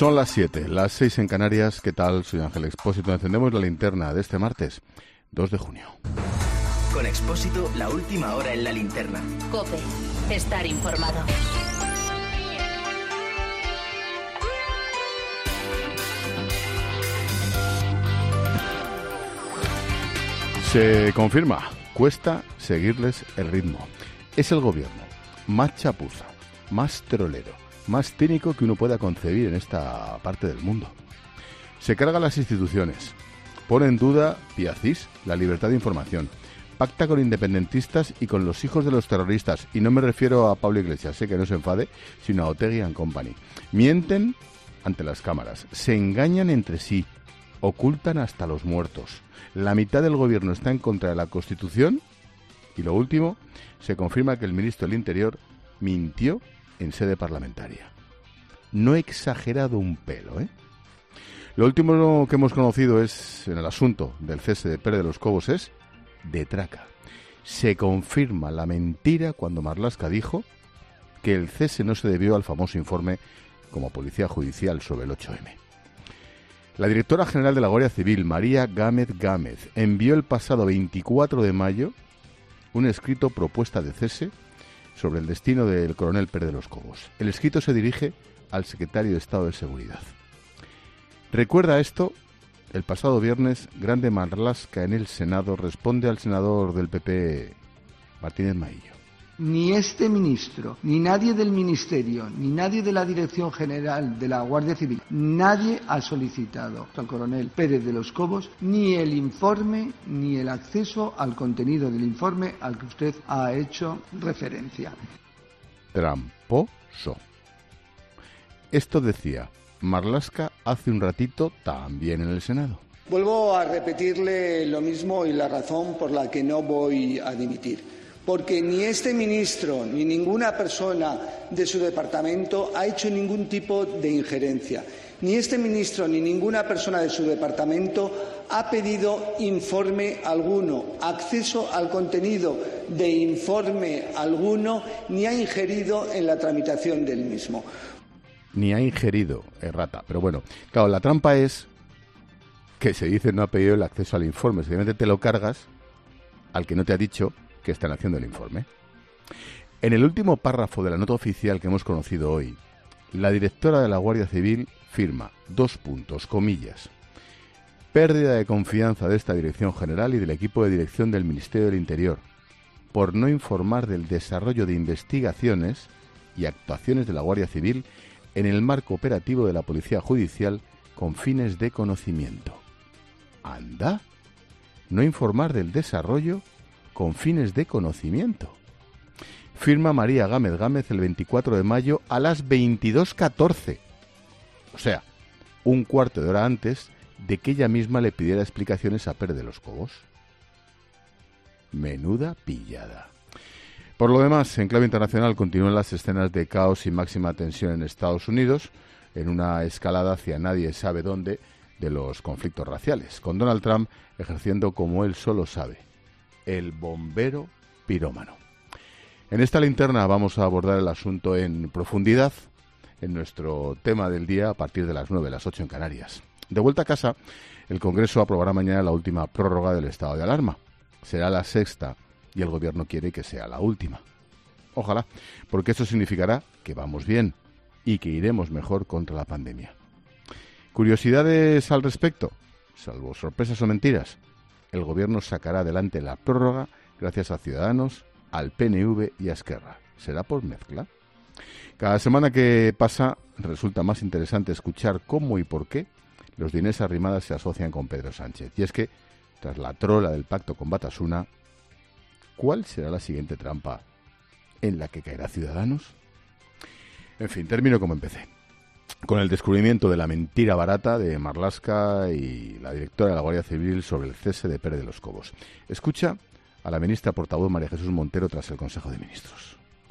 Son las 7, las 6 en Canarias. ¿Qué tal? Soy Ángel Expósito. Encendemos la linterna de este martes, 2 de junio. Con Expósito, la última hora en la linterna. COPE. Estar informado. Se confirma, cuesta seguirles el ritmo. Es el gobierno más chapuza, más trolero, más cínico que uno pueda concebir en esta parte del mundo. Se carga las instituciones, pone en duda, vía CIS, la libertad de información, pacta con independentistas y con los hijos de los terroristas, y no me refiero a Pablo Iglesias, que no se enfade, sino a Otegi and Company. Mienten ante las cámaras, se engañan entre sí, ocultan hasta los muertos. La mitad del gobierno está en contra de la Constitución y, lo último, se confirma que el ministro del Interior mintió en sede parlamentaria. No he exagerado un pelo, ¿eh? Lo último que hemos conocido es, en el asunto del cese de Pérez de los Cobos, es de traca. Se confirma la mentira cuando Marlaska dijo que el cese no se debió al famoso informe como policía judicial sobre el 8M. La directora general de la Guardia Civil, María Gámez Gámez, envió el pasado 24 de mayo un escrito propuesta de cese sobre el destino del coronel Pérez de los Cobos. El escrito se dirige al secretario de Estado de Seguridad. Recuerda esto, el pasado viernes, Grande Marlaska en el Senado responde al senador del PP, Martínez Maillo. Ni este ministro, ni nadie del Ministerio, ni nadie de la Dirección General de la Guardia Civil, nadie ha solicitado al coronel Pérez de los Cobos ni el informe ni el acceso al contenido del informe al que usted ha hecho referencia. Tramposo. Esto decía Marlaska hace un ratito también en el Senado. Vuelvo a repetirle lo mismo y la razón por la que no voy a dimitir. Porque ni este ministro ni ninguna persona de su departamento ha hecho ningún tipo de injerencia. Ni este ministro ni ninguna persona de su departamento ha pedido informe alguno, acceso al contenido de informe alguno, ni ha ingerido en la tramitación del mismo. Ni ha ingerido, errata. Pero bueno, claro, la trampa es que se dice no ha pedido el acceso al informe. Simplemente te lo cargas al que no te ha dicho que están haciendo el informe. En el último párrafo de la nota oficial que hemos conocido hoy, la directora de la Guardia Civil firma, comillas, pérdida de confianza de esta dirección general y del equipo de dirección del Ministerio del Interior por no informar del desarrollo de investigaciones y actuaciones de la Guardia Civil en el marco operativo de la Policía Judicial con fines de conocimiento. ¿Anda? No informar del desarrollo con fines de conocimiento. Firma María Gámez Gámez el 24 de mayo a las 22:14. O sea, un cuarto de hora antes de que ella misma le pidiera explicaciones a Pérez de los Cobos. Menuda pillada. Por lo demás, en clave internacional continúan las escenas de caos y máxima tensión en Estados Unidos, en una escalada hacia nadie sabe dónde de los conflictos raciales, con Donald Trump ejerciendo como él solo sabe, el bombero pirómano. En esta linterna vamos a abordar el asunto en profundidad en nuestro tema del día a partir de las 9, las 8 en Canarias. De vuelta a casa, el Congreso aprobará mañana la última prórroga del estado de alarma. Será la sexta y el Gobierno quiere que sea la última. Ojalá, porque eso significará que vamos bien y que iremos mejor contra la pandemia. ¿Curiosidades al respecto? Salvo sorpresas o mentiras, el Gobierno sacará adelante la prórroga gracias a Ciudadanos, al PNV y a Esquerra. ¿Será por mezcla? Cada semana que pasa resulta más interesante escuchar cómo y por qué los de Inés Arrimadas se asocian con Pedro Sánchez. Y es que, tras la trola del pacto con Batasuna, ¿cuál será la siguiente trampa en la que caerá Ciudadanos? En fin, termino como empecé, con el descubrimiento de la mentira barata de Marlaska y la directora de la Guardia Civil sobre el cese de Pérez de los Cobos. Escucha a la ministra portavoz María Jesús Montero tras el Consejo de Ministros.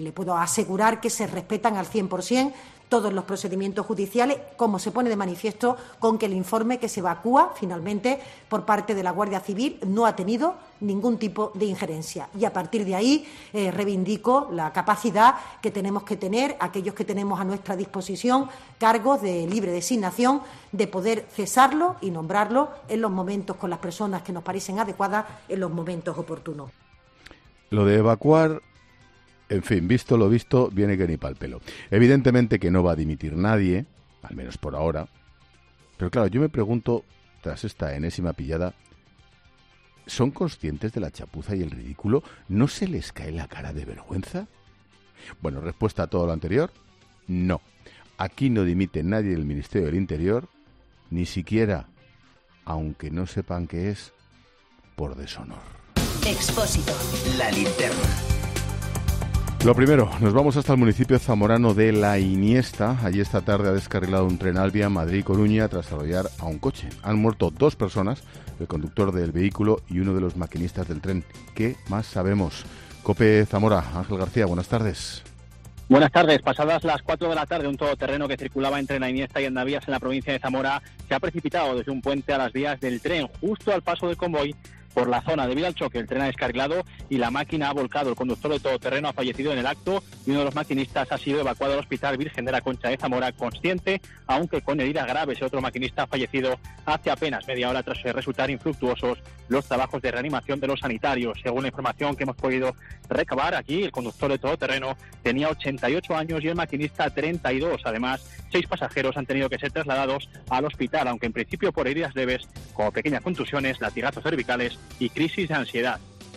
Le puedo asegurar que se respetan al 100% todos los procedimientos judiciales, como se pone de manifiesto con que el informe que se evacúa finalmente por parte de la Guardia Civil no ha tenido ningún tipo de injerencia. Y a partir de ahí reivindico la capacidad que tenemos que tener, aquellos que tenemos a nuestra disposición cargos de libre designación, de poder cesarlo y nombrarlo en los momentos con las personas que nos parecen adecuadas, en los momentos oportunos. Lo de evacuar, en fin, visto lo visto, viene que ni pa'l pelo. Evidentemente que no va a dimitir nadie, al menos por ahora. Pero claro, yo me pregunto, tras esta enésima pillada, ¿son conscientes de la chapuza y el ridículo? ¿No se les cae la cara de vergüenza? Bueno, respuesta a todo lo anterior, no. Aquí no dimite nadie del Ministerio del Interior, ni siquiera, aunque no sepan qué es, por deshonor. Expósito. La linterna. Lo primero, nos vamos hasta el municipio zamorano de La Iniesta. Allí esta tarde ha descarrilado un tren Alvia Madrid-Coruña tras arrollar a un coche. Han muerto 2 personas, el conductor del vehículo y uno de los maquinistas del tren. ¿Qué más sabemos? COPE Zamora, Ángel García, buenas tardes. Buenas tardes. Pasadas las 4 de la tarde, un todoterreno que circulaba entre La Iniesta y Andavías en la provincia de Zamora se ha precipitado desde un puente a las vías del tren, justo al paso del convoy por la zona. Debido al choque, el tren ha descarrilado y la máquina ha volcado. El conductor de todoterreno ha fallecido en el acto y uno de los maquinistas ha sido evacuado al Hospital Virgen de la Concha de Zamora consciente, aunque con heridas graves. El otro maquinista ha fallecido hace apenas media hora tras resultar infructuosos los trabajos de reanimación de los sanitarios. Según la información que hemos podido recabar aquí, el conductor de todoterreno tenía 88 años y el maquinista 32. Además, 6 pasajeros han tenido que ser trasladados al hospital, aunque en principio por heridas leves, como pequeñas contusiones, latigazos cervicales y crisis de ansiedad.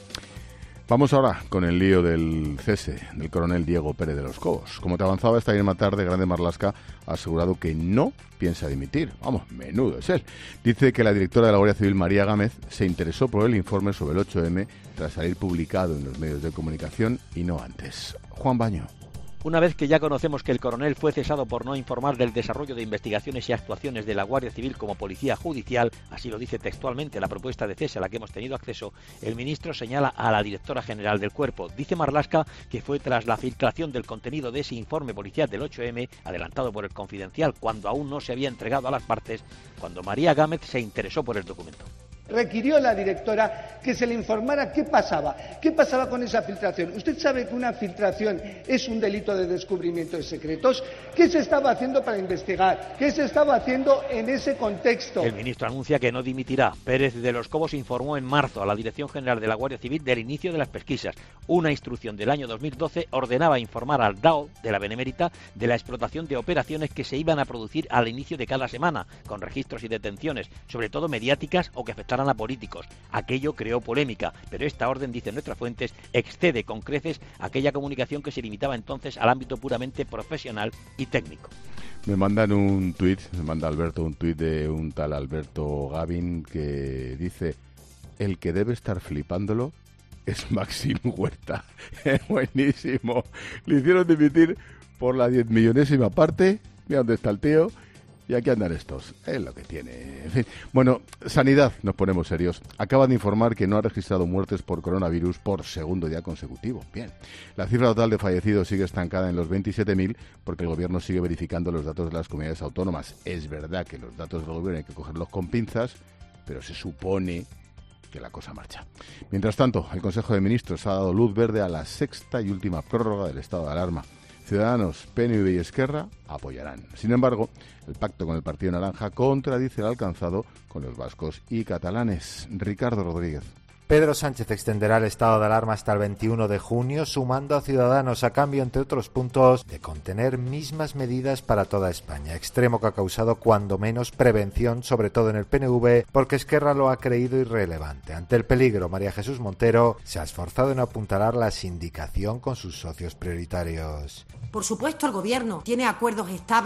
Vamos ahora con el lío del cese del coronel Diego Pérez de los Cobos. Como te avanzaba esta misma tarde, Grande Marlaska ha asegurado que no piensa dimitir. Vamos, menudo es él. Dice que la directora de la Guardia Civil, María Gámez, se interesó por el informe sobre el 8M tras salir publicado en los medios de comunicación y no antes. Juan Baño. Una vez que ya conocemos que el coronel fue cesado por no informar del desarrollo de investigaciones y actuaciones de la Guardia Civil como policía judicial, así lo dice textualmente la propuesta de cese a la que hemos tenido acceso, el ministro señala a la directora general del cuerpo. Dice Marlaska que fue tras la filtración del contenido de ese informe policial del 8M, adelantado por el Confidencial cuando aún no se había entregado a las partes, cuando María Gámez se interesó por el documento. Requirió la directora que se le informara qué pasaba con esa filtración. Usted sabe que una filtración es un delito de descubrimiento de secretos. ¿Qué se estaba haciendo para investigar? ¿Qué se estaba haciendo en ese contexto? El ministro anuncia que no dimitirá. Pérez de los Cobos informó en marzo a la Dirección General de la Guardia Civil del inicio de las pesquisas. Una instrucción del año 2012 ordenaba informar al DAO de la Benemérita de la explotación de operaciones que se iban a producir al inicio de cada semana, con registros y detenciones, sobre todo mediáticas o que afectaran a políticos. Aquello creó polémica, pero esta orden, dicen nuestras fuentes, excede con creces aquella comunicación que se limitaba entonces al ámbito puramente profesional y técnico. Me manda Alberto un tuit de un tal Alberto Gavin que dice: el que debe estar flipándolo es Maxim Huerta. Buenísimo. Le hicieron dimitir por la 10.000.000ª parte. Mira dónde está el tío. Y aquí andan estos, es lo que tiene. En fin. Bueno, Sanidad, nos ponemos serios. Acaba de informar que no ha registrado muertes por coronavirus por segundo día consecutivo. Bien. La cifra total de fallecidos sigue estancada en los 27.000 porque el gobierno sigue verificando los datos de las comunidades autónomas. Es verdad que los datos del gobierno hay que cogerlos con pinzas, pero se supone que la cosa marcha. Mientras tanto, el Consejo de Ministros ha dado luz verde a la 6ª y última prórroga del estado de alarma. Ciudadanos, PNV y Esquerra apoyarán. Sin embargo, el pacto con el Partido Naranja contradice el alcanzado con los vascos y catalanes. Ricardo Rodríguez. Pedro Sánchez extenderá el estado de alarma hasta el 21 de junio, sumando a Ciudadanos a cambio, entre otros puntos, de contener mismas medidas para toda España. Extremo que ha causado cuando menos prevención, sobre todo en el PNV, porque Esquerra lo ha creído irrelevante. Ante el peligro, María Jesús Montero se ha esforzado en apuntalar la sindicación con sus socios prioritarios. Por supuesto, el Gobierno tiene acuerdos estables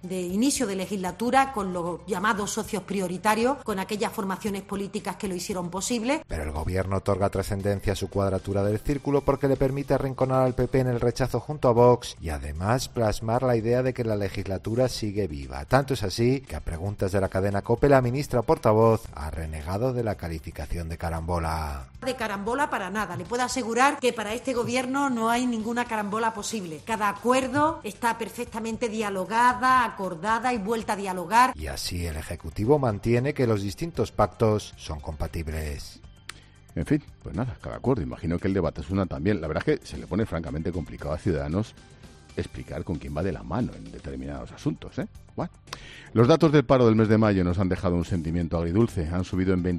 de inicio de legislatura con los llamados socios prioritarios, con aquellas formaciones políticas que lo hicieron posible. Pero el gobierno otorga trascendencia a su cuadratura del círculo porque le permite arrinconar al PP en el rechazo junto a Vox y además plasmar la idea de que la legislatura sigue viva. Tanto es así que a preguntas de la cadena COPE la ministra portavoz ha renegado de la calificación de carambola. De carambola para nada. Le puedo asegurar que para este gobierno no hay ninguna carambola posible. Cada acuerdo está perfectamente dialogada, acordada y vuelta a dialogar. Y así el Ejecutivo mantiene que los distintos pactos son compatibles. En fin, pues nada, cada acuerdo. Imagino que el debate es una también. La verdad es que se le pone francamente complicado a Ciudadanos explicar con quién va de la mano en determinados asuntos, ¿eh? Bueno. Los datos del paro del mes de mayo nos han dejado un sentimiento agridulce. Han subido en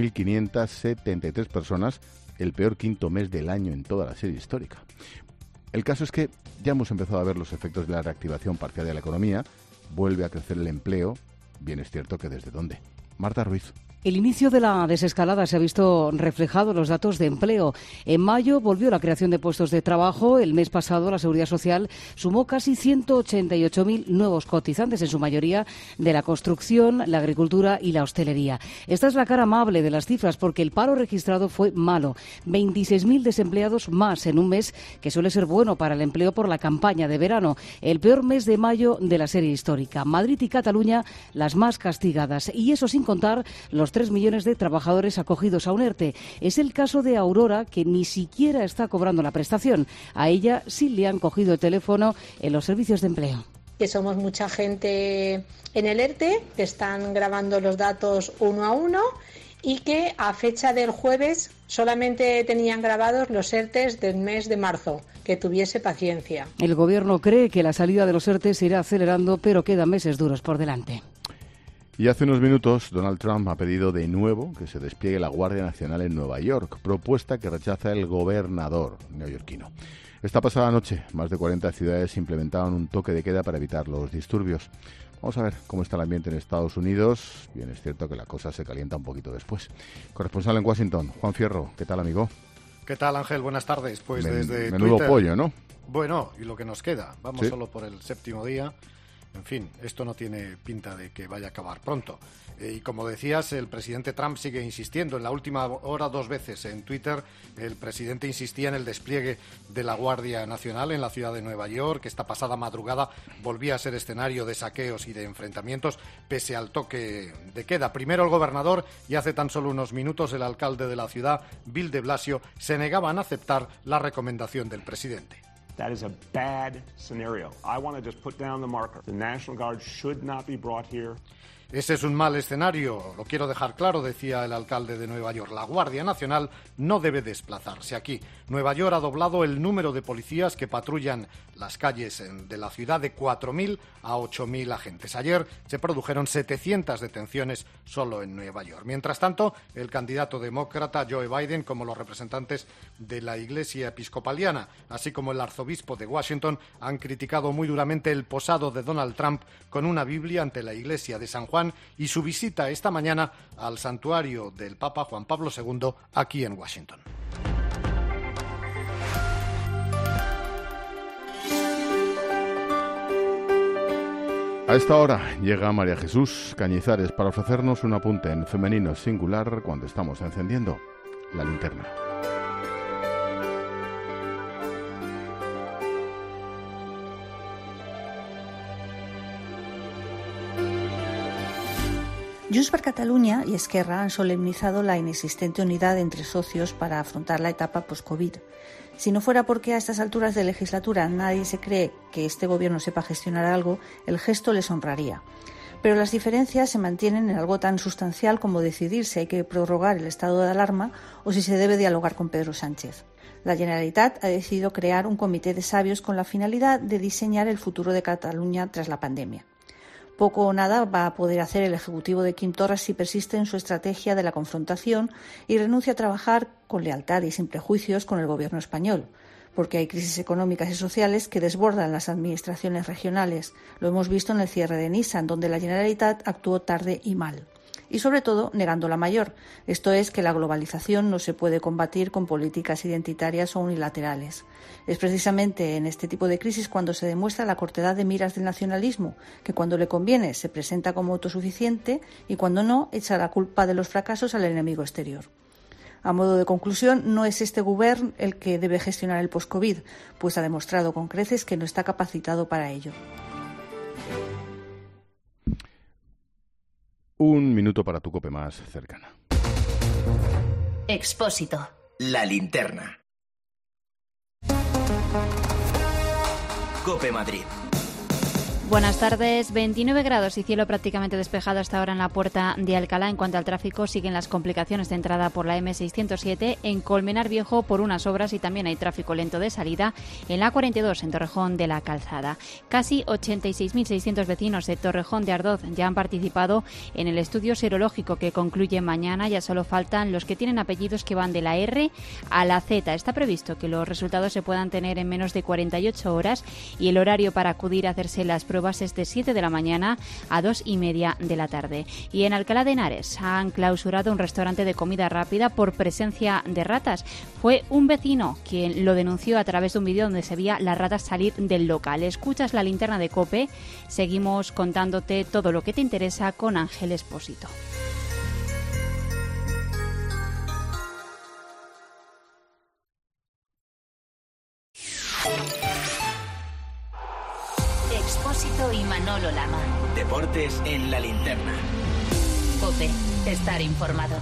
26.573 personas, el peor quinto mes del año en toda la serie histórica. El caso es que ya hemos empezado a ver los efectos de la reactivación parcial de la economía. Vuelve a crecer el empleo. Bien es cierto que ¿desde dónde? Marta Ruiz. El inicio de la desescalada se ha visto reflejado en los datos de empleo. En mayo volvió la creación de puestos de trabajo. El mes pasado la Seguridad Social sumó casi 188.000 nuevos cotizantes, en su mayoría de la construcción, la agricultura y la hostelería. Esta es la cara amable de las cifras porque el paro registrado fue malo. 26.000 desempleados más en un mes que suele ser bueno para el empleo por la campaña de verano. El peor mes de mayo de la serie histórica. Madrid y Cataluña las más castigadas. Y eso sin contar los 3 millones de trabajadores acogidos a un ERTE. Es el caso de Aurora, que ni siquiera está cobrando la prestación. A ella sí le han cogido el teléfono en los servicios de empleo. Que somos mucha gente en el ERTE, que están grabando los datos uno a uno y que a fecha del jueves solamente tenían grabados los ERTEs del mes de marzo. Que tuviese paciencia. El Gobierno cree que la salida de los ERTE se irá acelerando, pero quedan meses duros por delante. Y hace unos minutos, Donald Trump ha pedido de nuevo que se despliegue la Guardia Nacional en Nueva York, propuesta que rechaza el gobernador neoyorquino. Esta pasada noche, más de 40 ciudades implementaron un toque de queda para evitar los disturbios. Vamos a ver cómo está el ambiente en Estados Unidos. Bien, es cierto que la cosa se calienta un poquito después. Corresponsal en Washington, Juan Fierro, ¿qué tal, amigo? ¿Qué tal, Ángel? Buenas tardes. Pues desde menudo Twitter, pollo, ¿no? Bueno, y lo que nos queda. Vamos ¿Sí? Solo por el séptimo día. En fin, esto no tiene pinta de que vaya a acabar pronto. Y como decías, el presidente Trump sigue insistiendo. En la última hora, 2 veces en Twitter, el presidente insistía en el despliegue de la Guardia Nacional en la ciudad de Nueva York. Esta pasada madrugada volvía a ser escenario de saqueos y de enfrentamientos, pese al toque de queda. Primero el gobernador y hace tan solo unos minutos el alcalde de la ciudad, Bill de Blasio, se negaban a aceptar la recomendación del presidente. That is a bad scenario. I want to just put down the marker. The National Guard should not be brought here. Ese es un mal escenario, lo quiero dejar claro, decía el alcalde de Nueva York. La Guardia Nacional no debe desplazarse aquí. Nueva York ha doblado el número de policías que patrullan las calles de la ciudad de 4.000 a 8.000 agentes. Ayer se produjeron 700 detenciones solo en Nueva York. Mientras tanto, el candidato demócrata Joe Biden, como los representantes de la Iglesia Episcopaliana, así como el arzobispo de Washington, han criticado muy duramente el posado de Donald Trump con una Biblia ante la iglesia de San Juan y su visita esta mañana al santuario del Papa Juan Pablo II aquí en Washington. A esta hora llega María Jesús Cañizares para ofrecernos un apunte en femenino singular cuando estamos encendiendo la linterna. Junts per Catalunya y Esquerra han solemnizado la inexistente unidad entre socios para afrontar la etapa post-COVID. Si no fuera porque a estas alturas de legislatura nadie se cree que este gobierno sepa gestionar algo, el gesto les honraría. Pero las diferencias se mantienen en algo tan sustancial como decidir si hay que prorrogar el estado de alarma o si se debe dialogar con Pedro Sánchez. La Generalitat ha decidido crear un comité de sabios con la finalidad de diseñar el futuro de Cataluña tras la pandemia. Poco o nada va a poder hacer el Ejecutivo de Quim Torra si persiste en su estrategia de la confrontación y renuncia a trabajar con lealtad y sin prejuicios con el Gobierno español, porque hay crisis económicas y sociales que desbordan las administraciones regionales. Lo hemos visto en el cierre de Nissan, donde la Generalitat actuó tarde y mal. y, sobre todo, negando la mayor. Esto es que la globalización no se puede combatir con políticas identitarias o unilaterales. Es precisamente en este tipo de crisis cuando se demuestra la cortedad de miras del nacionalismo, que cuando le conviene se presenta como autosuficiente y cuando no echa la culpa de los fracasos al enemigo exterior. A modo de conclusión, no es este Govern el que debe gestionar el post-COVID, pues ha demostrado con creces que no está capacitado para ello. Un minuto para tu COPE más cercana. Expósito. La linterna. COPE Madrid. Buenas tardes. 29 grados y cielo prácticamente despejado hasta ahora en la puerta de Alcalá. En cuanto al tráfico, siguen las complicaciones de entrada por la M607 en Colmenar Viejo por unas obras y también hay tráfico lento de salida en la A42 en Torrejón de la Calzada. Casi 86.600 vecinos de Torrejón de Ardoz ya han participado en el estudio serológico que concluye mañana. Ya solo faltan los que tienen apellidos que van de la R a la Z. Está previsto que los resultados se puedan tener en menos de 48 horas y el horario para acudir a hacerse las pruebas es de 7 de la mañana a 2:30 de la tarde. Y en Alcalá de Henares han clausurado un restaurante de comida rápida por presencia de ratas. Fue un vecino quien lo denunció a través de un vídeo donde se veía las ratas salir del local. Escuchas la linterna de COPE. Seguimos contándote todo lo que te interesa con Ángel Expósito. Expósito y Manolo Lama. Deportes en la linterna. COPE. Estar informado.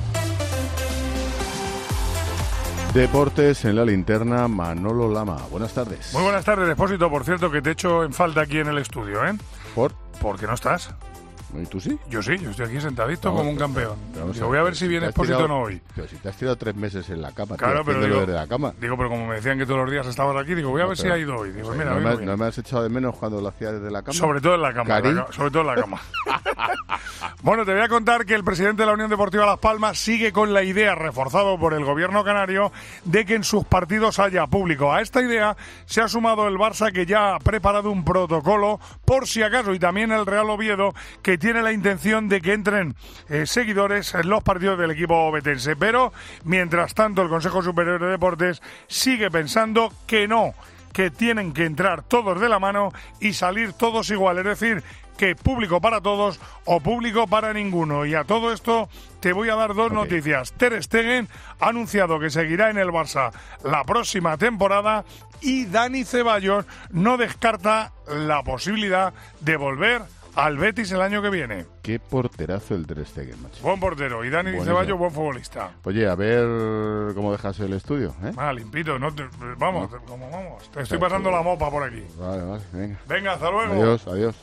Deportes en la linterna, Manolo Lama. Buenas tardes. Muy buenas tardes, Expósito. Por cierto, que te echo en falta aquí en el estudio, ¿eh? ¿Por? Porque no estás. ¿Y tú sí? Yo sí, yo estoy aquí sentadito como un campeón. Yo voy a ver si viene Expósito o no hoy. Pero si te has tirado 3 meses en la cama, claro, pero digo, desde la cama. Digo, pero como me decían que todos los días estabas aquí, digo, voy a ver si ha ido hoy. Digo, mira, ¿No me has echado de menos cuando lo hacías desde la cama? Sobre todo en la cama. Sobre todo en la cama. Bueno, te voy a contar que el presidente de la Unión Deportiva Las Palmas sigue con la idea, reforzado por el gobierno canario, de que en sus partidos haya público. A esta idea se ha sumado el Barça, que ya ha preparado un protocolo por si acaso, y también el Real Oviedo, que tiene la intención de que entren seguidores en los partidos del equipo ovetense. Pero, mientras tanto, el Consejo Superior de Deportes sigue pensando que no, que tienen que entrar todos de la mano y salir todos igual, es decir, que público para todos o público para ninguno. Y a todo esto te voy a dar dos noticias. Ter Stegen ha anunciado que seguirá en el Barça la próxima temporada y Dani Ceballos no descarta la posibilidad de volver al Betis el año que viene. Qué porterazo el Ter Stegen, macho. Buen portero. Y Dani Ceballos, buen futbolista. Oye, a ver cómo dejas el estudio, ¿eh? Limpito. Vamos. Te estoy pasando la mopa por aquí. Vale, venga. Venga, hasta luego. Adiós.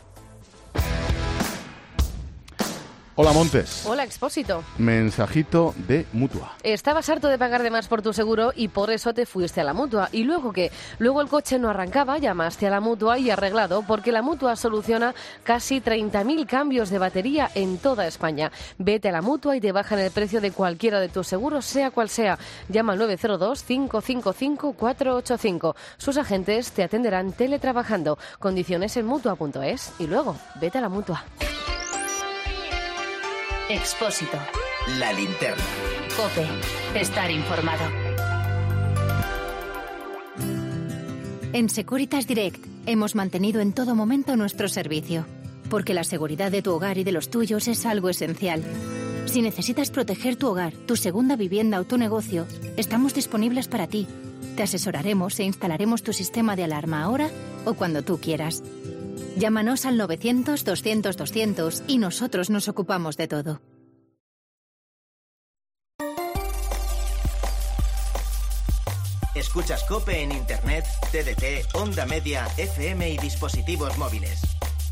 Hola, Montes. Hola, Expósito. Mensajito de Mutua. Estabas harto de pagar de más por tu seguro y por eso te fuiste a la Mutua. ¿Y luego qué? Luego el coche no arrancaba, llamaste a la Mutua y arreglado, porque la Mutua soluciona casi 30.000 cambios de batería en toda España. Vete a la Mutua y te bajan el precio de cualquiera de tus seguros, sea cual sea. Llama al 902-555-485. Sus agentes te atenderán teletrabajando. Condiciones en Mutua.es. Y luego, vete a la Mutua. Expósito. La linterna. COPE. Estar informado. En Securitas Direct hemos mantenido en todo momento nuestro servicio, porque la seguridad de tu hogar y de los tuyos es algo esencial. Si necesitas proteger tu hogar, tu segunda vivienda o tu negocio, estamos disponibles para ti. Te asesoraremos e instalaremos tu sistema de alarma ahora o cuando tú quieras. Llámanos al 900-200-200 y nosotros nos ocupamos de todo. Escuchas COPE en Internet, TDT, Onda Media, FM y dispositivos móviles.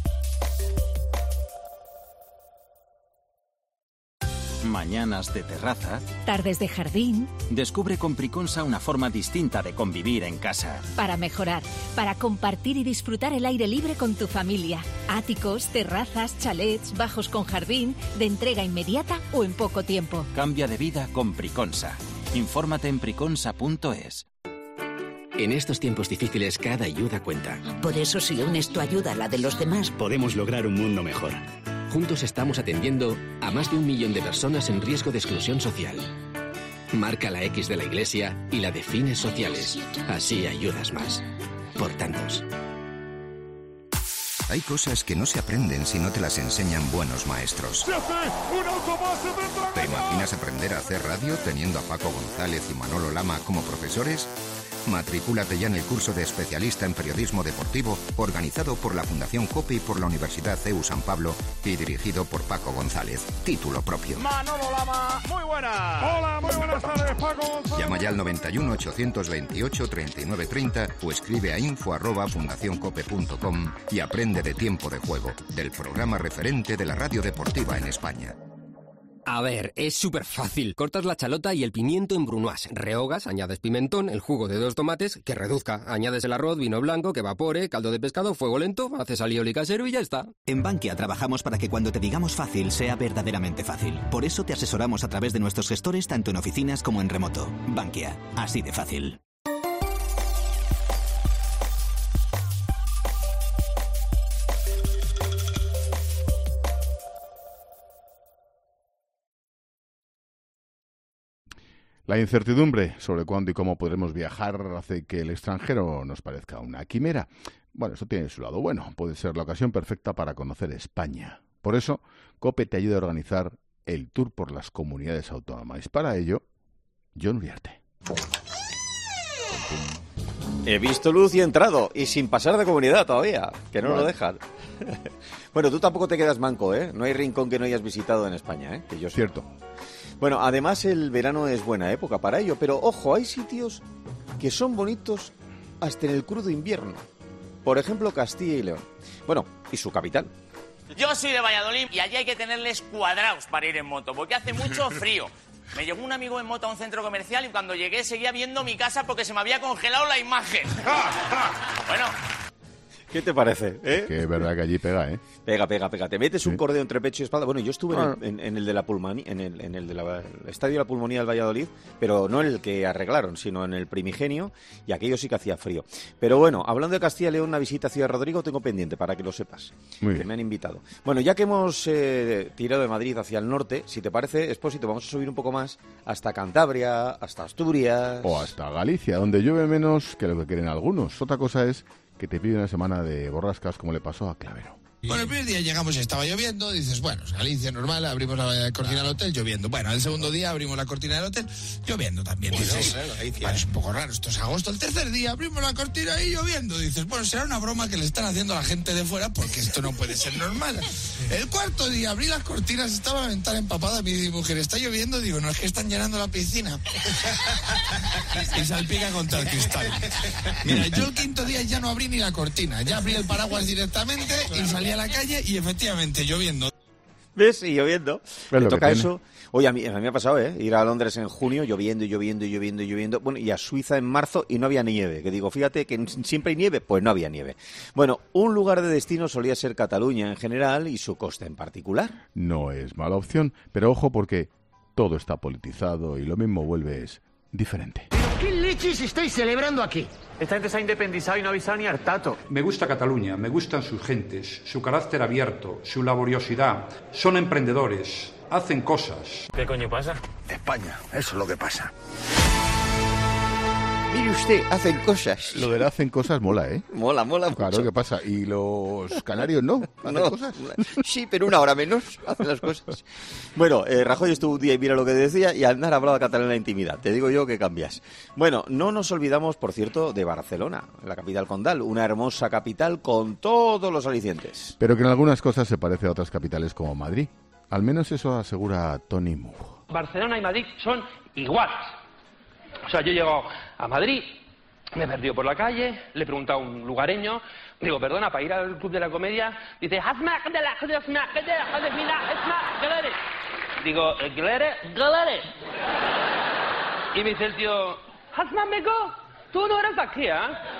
Mañanas de terraza. Tardes de jardín. Descubre con Priconsa una forma distinta de convivir en casa. Para mejorar, para compartir y disfrutar el aire libre con tu familia. Áticos, terrazas, chalets, bajos con jardín, de entrega inmediata o en poco tiempo. Cambia de vida con Priconsa. Infórmate en priconsa.es. En estos tiempos difíciles, cada ayuda cuenta. Por eso, si unes tu ayuda a la de los demás, podemos lograr un mundo mejor. Juntos estamos atendiendo a más de 1 millón de personas en riesgo de exclusión social. Marca la X de la Iglesia y la de fines sociales. Así ayudas más. Por tantos. Hay cosas que no se aprenden si no te las enseñan buenos maestros. ¿Te imaginas aprender a hacer radio teniendo a Paco González y Manolo Lama como profesores? Matricúlate ya en el curso de especialista en periodismo deportivo organizado por la Fundación COPE y por la Universidad CEU San Pablo y dirigido por Paco González. Título propio. Manolo Lama, muy buenas. Hola, muy buenas tardes, Paco González. Llama ya al 91 828 3930 o escribe a info@fundacioncope.com y aprende de Tiempo de Juego, del programa referente de la radio deportiva en España. A ver, es súper fácil. Cortas la chalota y el pimiento en brunoise. Rehogas, añades pimentón, el jugo de 2 tomates, que reduzca. Añades el arroz, vino blanco, que evapore, caldo de pescado, fuego lento, haces alioli casero y ya está. En Bankia trabajamos para que cuando te digamos fácil, sea verdaderamente fácil. Por eso te asesoramos a través de nuestros gestores tanto en oficinas como en remoto. Bankia, así de fácil. La incertidumbre sobre cuándo y cómo podremos viajar hace que el extranjero nos parezca una quimera. Bueno, eso tiene su lado bueno. Puede ser la ocasión perfecta para conocer España. Por eso, COPE te ayuda a organizar el tour por las comunidades autónomas. Y para ello, John Uriarte. He visto luz y he entrado, y sin pasar de comunidad todavía, que no lo dejan. Bueno, tú tampoco te quedas manco, ¿eh? No hay rincón que no hayas visitado en España, ¿eh? Que yo sé. Cierto. Bueno, además el verano es buena época para ello, pero ojo, hay sitios que son bonitos hasta en el crudo invierno. Por ejemplo, Castilla y León. Bueno, y su capital. Yo soy de Valladolid y allí hay que tenerles cuadrados para ir en moto, porque hace mucho frío. Me llegó un amigo en moto a un centro comercial y cuando llegué seguía viendo mi casa porque se me había congelado la imagen. Bueno... ¿Qué te parece? Que es verdad que allí pega, ¿eh? Pega. Te metes un cordeo entre pecho y espalda. Bueno, yo estuve en el de la pulmonía, en el estadio de la Pulmonía del Valladolid, pero no el que arreglaron, sino en el primigenio, y aquello sí que hacía frío. Pero bueno, hablando de Castilla y León, una visita a Ciudad Rodrigo tengo pendiente, para que lo sepas. Muy que bien. me han invitado. Bueno, ya que hemos tirado de Madrid hacia el norte, si te parece, Expósito, vamos a subir un poco más hasta Cantabria, hasta Asturias... O hasta Galicia, donde llueve menos que lo que quieren algunos. Otra cosa es que te pide una semana de borrascas como le pasó a Clavero. Bueno, el primer día llegamos y estaba lloviendo, dices, bueno, Galicia normal, abrimos la cortina del hotel, lloviendo. Bueno, el segundo día abrimos la cortina del hotel, lloviendo también. Bueno, dices, bueno, es un poco raro, esto es agosto. El tercer día abrimos la cortina y lloviendo. Dices, bueno, será una broma que le están haciendo a la gente de fuera porque esto no puede ser normal. El cuarto día abrí las cortinas, estaba la ventana empapada, mi mujer, está lloviendo, digo, no, es que están llenando la piscina. Y salpica contra el cristal. Mira, yo el quinto día ya no abrí ni la cortina, ya abrí el paraguas directamente y salí a la calle y efectivamente lloviendo. ¿Ves? Y lloviendo. Me toca tiene. eso. Oye, a mí me ha pasado, ir a Londres en junio, lloviendo. Bueno, y a Suiza en marzo y no había nieve. Que digo, fíjate que siempre hay nieve. Pues no había nieve. Bueno, un lugar de destino solía ser Cataluña en general y su costa en particular. No es mala opción, pero ojo porque todo está politizado y lo mismo vuelve es diferente. ¿Qué leches estáis celebrando aquí? Esta gente se ha independizado y no ha avisado ni al tato. Me gusta Cataluña, me gustan sus gentes, su carácter abierto, su laboriosidad. Son emprendedores, hacen cosas. ¿Qué coño pasa? España, eso es lo que pasa. Mire usted, hacen cosas. Lo de hacen cosas mola, ¿eh? Mola Claro, mucho. ¿qué pasa? ¿Y los canarios no? ¿Hacen No, cosas? sí, pero una hora menos hacen las cosas. Bueno, Rajoy estuvo un día y mira lo que decía y Aznar hablaba catalán en la intimidad. Te digo yo que cambias. Bueno, no nos olvidamos, por cierto, de Barcelona, la capital condal, una hermosa capital con todos los alicientes. Pero que en algunas cosas se parece a otras capitales como Madrid. Al menos eso asegura Tony Moore. Barcelona y Madrid son iguales. O sea, yo llego a Madrid, me he perdido por la calle, le he preguntado a un lugareño, digo, perdona, para ir al Club de la Comedia, dice, digo, ¿glere? Y me dice el tío, tú no eres de aquí,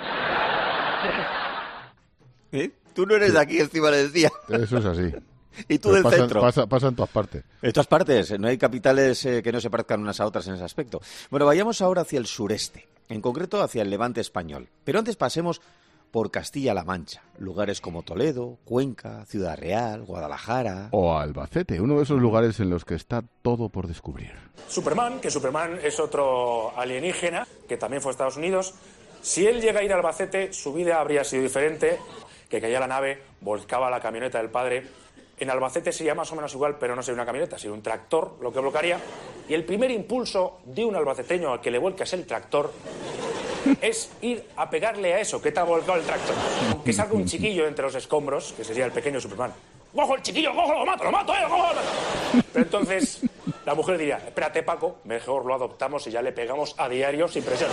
¿Eh? Tú no eres de aquí, encima le decía. Eso es así. Y tú del centro. Pasa en todas partes. En todas partes. No hay capitales que no se parezcan unas a otras en ese aspecto. Bueno, vayamos ahora hacia el sureste. En concreto, hacia el Levante español. Pero antes pasemos por Castilla-La Mancha. Lugares como Toledo, Cuenca, Ciudad Real, Guadalajara... O Albacete, uno de esos lugares en los que está todo por descubrir. Superman es otro alienígena que también fue a Estados Unidos. Si él llega a ir a Albacete, su vida habría sido diferente, que caía la nave, volcaba la camioneta del padre. En Albacete sería más o menos igual, pero no sería una camioneta, sería un tractor lo que bloquearía. Y el primer impulso de un albaceteño al que le vuelcas el tractor es ir a pegarle a eso que te ha volcado el tractor. Que salga un chiquillo entre los escombros, que sería el pequeño Superman. ¡Cojo el chiquillo, cojo, lo mato, lo mato! Pero entonces la mujer diría, espérate Paco, mejor lo adoptamos y ya le pegamos a diario sin presión.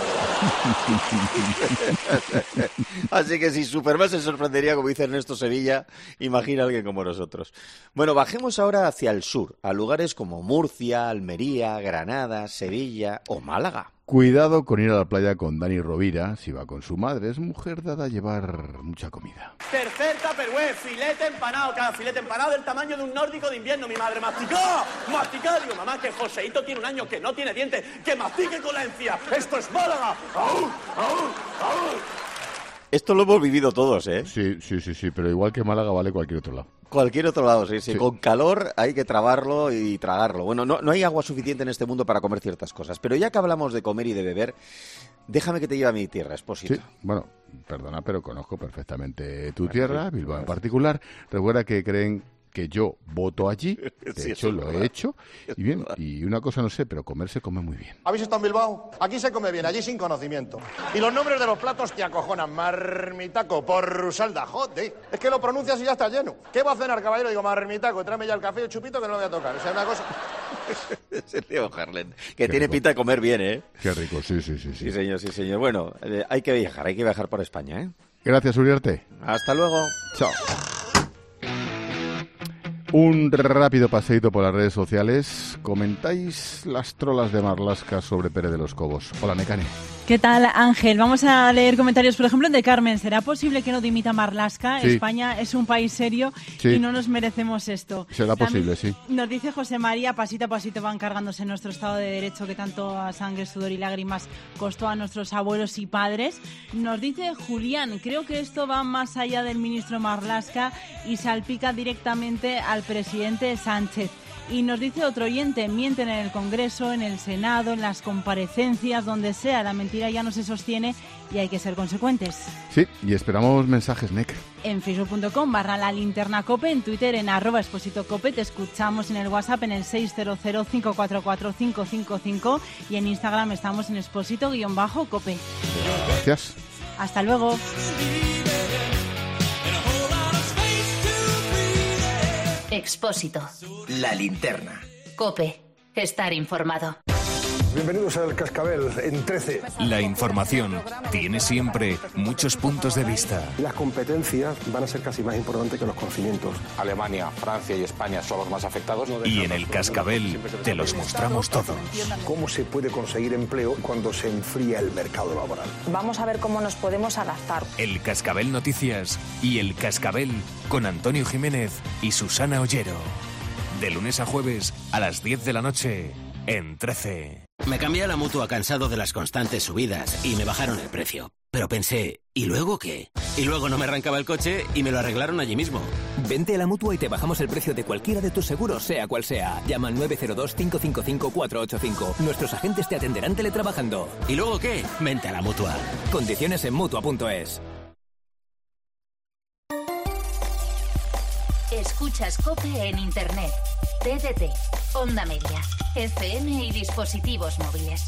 Así que si Superman se sorprendería, como dice Ernesto Sevilla, imagina a alguien como nosotros. Bueno, bajemos ahora hacia el sur, a lugares como Murcia, Almería, Granada, Sevilla o Málaga. Cuidado con ir a la playa con Dani Rovira, si va con su madre, es mujer dada a llevar mucha comida. Tercer tupperware, filete empanado, cada filete empanado del tamaño de un nórdico de invierno. Mi madre masticó, digo, mamá, que Joseito tiene un año que no tiene dientes, que mastique con la encía. Esto es Málaga. ¡Aú, aú, aú! Esto lo hemos vivido todos, ¿eh? Sí, pero igual que Málaga vale cualquier otro lado. Cualquier otro lado, sí. Con calor hay que trabarlo y tragarlo. Bueno, no hay agua suficiente en este mundo para comer ciertas cosas. Pero ya que hablamos de comer y de beber, déjame que te lleve a mi tierra, Expósito. Sí, bueno, perdona, pero conozco perfectamente tu tierra, Bilbao en particular. Recuerda que creen que yo voto allí, de hecho lo he hecho, y bien, y una cosa no sé, pero comer se come muy bien. ¿Habéis estado en Bilbao? Aquí se come bien, allí sin conocimiento. Y los nombres de los platos te acojonan. Marmitaco, porrusalda, joder. Es que lo pronuncias y ya está lleno. ¿Qué va a cenar, caballero? Digo, marmitaco, tráeme ya el café y el chupito que no lo voy a tocar. O sea, una cosa... Leo Harlen, que tiene pinta de comer bien, ¿eh? Qué rico, sí. Sí, señor. Bueno, hay que viajar por España, ¿eh? Gracias, Uriarte. Hasta luego. Chao. Un rápido paseíto por las redes sociales. ¿Comentáis las trolas de Marlaska sobre Pérez de los Cobos? Hola, Necane. ¿Qué tal, Ángel? Vamos a leer comentarios, por ejemplo, de Carmen. ¿Será posible que no dimita Marlaska? Sí. España es un país serio y no nos merecemos esto. Será posible, sí. Nos dice José María, pasito a pasito van cargándose nuestro Estado de Derecho que tanto a sangre, sudor y lágrimas costó a nuestros abuelos y padres. Nos dice Julián, creo que esto va más allá del ministro Marlaska y salpica directamente al presidente Sánchez. Y nos dice otro oyente, mienten en el Congreso, en el Senado, en las comparecencias, donde sea, la mentira ya no se sostiene y hay que ser consecuentes. Sí, y esperamos mensajes, Nec. En facebook.com/lalinternacope, en Twitter en @expositocope, te escuchamos en el WhatsApp en el 600-544-555 y en Instagram estamos en exposito_cope. Gracias. Hasta luego. Expósito. La linterna. COPE. Estar informado. Bienvenidos al Cascabel en 13. La información tiene siempre muchos puntos de vista. Las competencias van a ser casi más importantes que los conocimientos. Alemania, Francia y España son los más afectados. Y en el Cascabel te los mostramos todos. ¿Cómo se puede conseguir empleo cuando se enfría el mercado laboral? Vamos a ver cómo nos podemos adaptar. El Cascabel Noticias y el Cascabel con Antonio Jiménez y Susana Ollero. De lunes a jueves a las 10 de la noche en 13. Me cambié a la Mutua cansado de las constantes subidas y me bajaron el precio. Pero pensé, ¿y luego qué? Y luego no me arrancaba el coche y me lo arreglaron allí mismo. Vente a la Mutua y te bajamos el precio de cualquiera de tus seguros, sea cual sea. Llama al 902-555-485. Nuestros agentes te atenderán teletrabajando. ¿Y luego qué? Vente a la Mutua. Condiciones en Mutua.es. Escuchas COPE en Internet, TDT, Onda Media, FM y dispositivos móviles.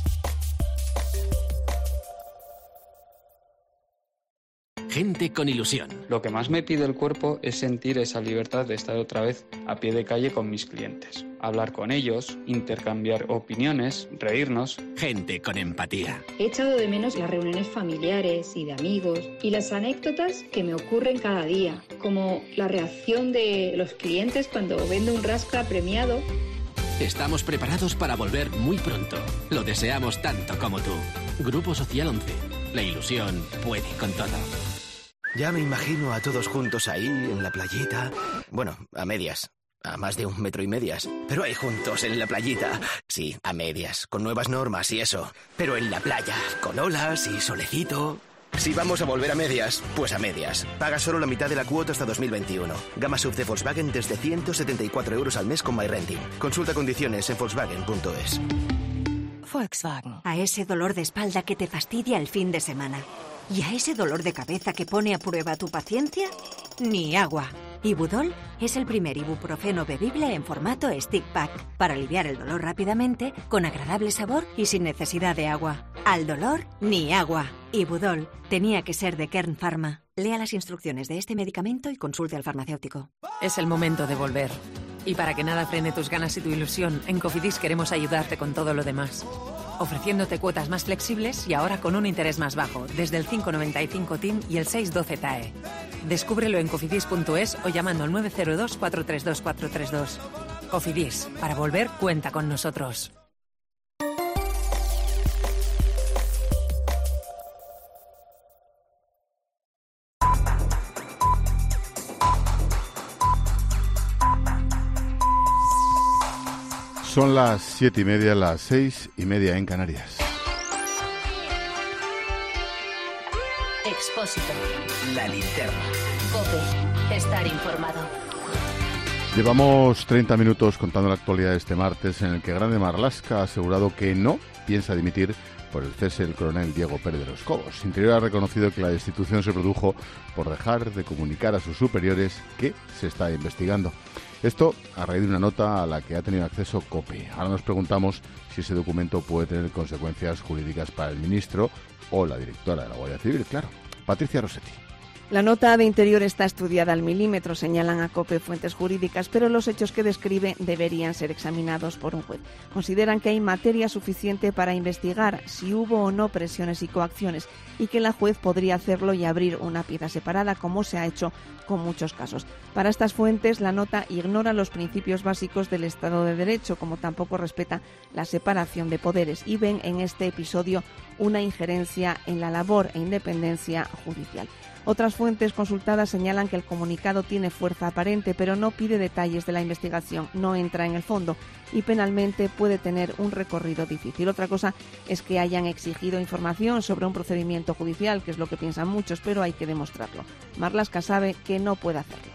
Gente con ilusión. Lo que más me pide el cuerpo es sentir esa libertad de estar otra vez a pie de calle con mis clientes. Hablar con ellos, intercambiar opiniones, reírnos. Gente con empatía. He echado de menos las reuniones familiares y de amigos y las anécdotas que me ocurren cada día, como la reacción de los clientes cuando vendo un rasca premiado. Estamos preparados para volver muy pronto. Lo deseamos tanto como tú. Grupo Social 11. La ilusión puede con todo. Ya me imagino a todos juntos ahí, en la playita. Bueno, a medias. A más de 1,5 metros. Pero ahí juntos, en la playita. Sí, a medias, con nuevas normas y eso. Pero en la playa, con olas y solecito. Si vamos a volver a medias, pues a medias. Paga solo la mitad de la cuota hasta 2021. Gama SUV de Volkswagen desde 174 € al mes con MyRenting. Consulta condiciones en Volkswagen.es. Volkswagen. A ese dolor de espalda que te fastidia el fin de semana. ¿Y a ese dolor de cabeza que pone a prueba tu paciencia? Ni agua. Ibudol es el primer ibuprofeno bebible en formato stick pack para aliviar el dolor rápidamente, con agradable sabor y sin necesidad de agua. Al dolor, ni agua. Ibudol tenía que ser de Kern Pharma. Lea las instrucciones de este medicamento y consulte al farmacéutico. Es el momento de volver. Y para que nada frene tus ganas y tu ilusión, en Cofidis queremos ayudarte con todo lo demás. Ofreciéndote cuotas más flexibles y ahora con un interés más bajo, desde el 5,95 TIN y el 6,12 TAE. Descúbrelo en cofidis.es o llamando al 902 432 432. Cofidis, para volver, cuenta con nosotros. Son las 7:30, las 6:30 en Canarias. Expósito. La linterna. COPE. Estar informado. Llevamos 30 minutos contando la actualidad de este martes, en el que Grande Marlaska ha asegurado que no piensa dimitir por el cese del coronel Diego Pérez de los Cobos. Interior ha reconocido que la destitución se produjo por dejar de comunicar a sus superiores que se está investigando. Esto a raíz de una nota a la que ha tenido acceso COPE. Ahora nos preguntamos si ese documento puede tener consecuencias jurídicas para el ministro o la directora de la Guardia Civil. Claro, Patricia Rossetti. La nota de Interior está estudiada al milímetro, señalan a COPE fuentes jurídicas, pero los hechos que describe deberían ser examinados por un juez. Consideran que hay materia suficiente para investigar si hubo o no presiones y coacciones y que la juez podría hacerlo y abrir una pieza separada, como se ha hecho con muchos casos. Para estas fuentes, la nota ignora los principios básicos del Estado de Derecho, como tampoco respeta la separación de poderes, y ven en este episodio una injerencia en la labor e independencia judicial. Otras fuentes consultadas señalan que el comunicado tiene fuerza aparente, pero no pide detalles de la investigación, no entra en el fondo y penalmente puede tener un recorrido difícil. Otra cosa es que hayan exigido información sobre un procedimiento judicial, que es lo que piensan muchos, pero hay que demostrarlo. Marlaska sabe que no puede hacerlo.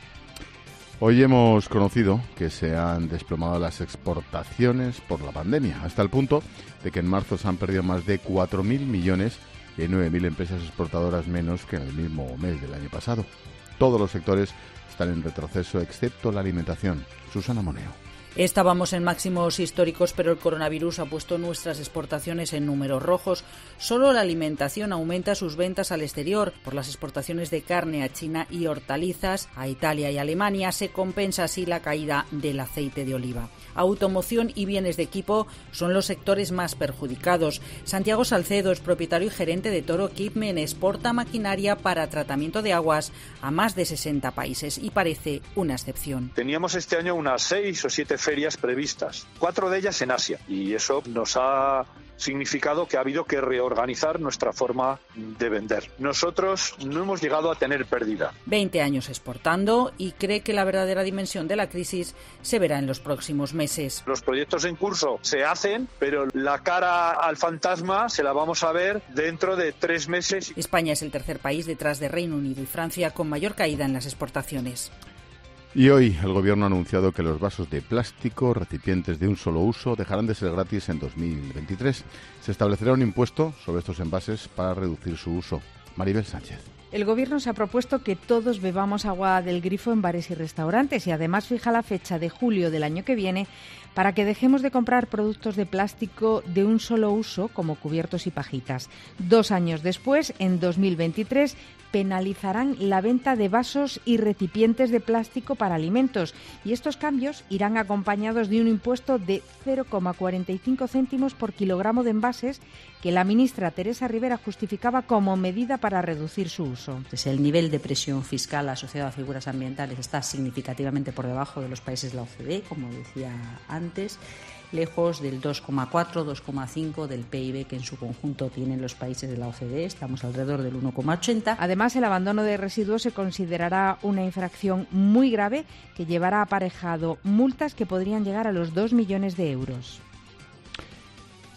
Hoy hemos conocido que se han desplomado las exportaciones por la pandemia, hasta el punto de que en marzo se han perdido más de 4.000 millones y hay 9.000 empresas exportadoras menos que en el mismo mes del año pasado. Todos los sectores están en retroceso, excepto la alimentación. Susana Moneo. Estábamos en máximos históricos, pero el coronavirus ha puesto nuestras exportaciones en números rojos. Solo la alimentación aumenta sus ventas al exterior. Por las exportaciones de carne a China y hortalizas a Italia y Alemania se compensa así la caída del aceite de oliva. Automoción y bienes de equipo son los sectores más perjudicados. Santiago Salcedo es propietario y gerente de Toro Equipment, exporta maquinaria para tratamiento de aguas a más de 60 países y parece una excepción. Teníamos este año unas 6 o 7 ferias previstas, 4 de ellas en Asia, y eso nos ha significado que ha habido que reorganizar nuestra forma de vender. Nosotros no hemos llegado a tener pérdida. 20 años exportando y cree que la verdadera dimensión de la crisis se verá en los próximos meses. Los proyectos en curso se hacen, pero la cara al fantasma se la vamos a ver dentro de 3 meses. España es el tercer país detrás de Reino Unido y Francia con mayor caída en las exportaciones. Y hoy el Gobierno ha anunciado que los vasos de plástico, recipientes de un solo uso, dejarán de ser gratis en 2023. Se establecerá un impuesto sobre estos envases para reducir su uso. Maribel Sánchez. El Gobierno se ha propuesto que todos bebamos agua del grifo en bares y restaurantes y además fija la fecha de julio del año que viene para que dejemos de comprar productos de plástico de un solo uso como cubiertos y pajitas. 2 años después, en 2023, penalizarán la venta de vasos y recipientes de plástico para alimentos y estos cambios irán acompañados de un impuesto de 0,45 céntimos por kilogramo de envases que la ministra Teresa Rivera justificaba como medida para reducir su uso. El nivel de presión fiscal asociado a figuras ambientales está significativamente por debajo de los países de la OCDE, como decía antes, lejos del 2,4, 2,5 del PIB que en su conjunto tienen los países de la OCDE, estamos alrededor del 1,80. Además, el abandono de residuos se considerará una infracción muy grave que llevará aparejado multas que podrían llegar a los 2 millones de euros.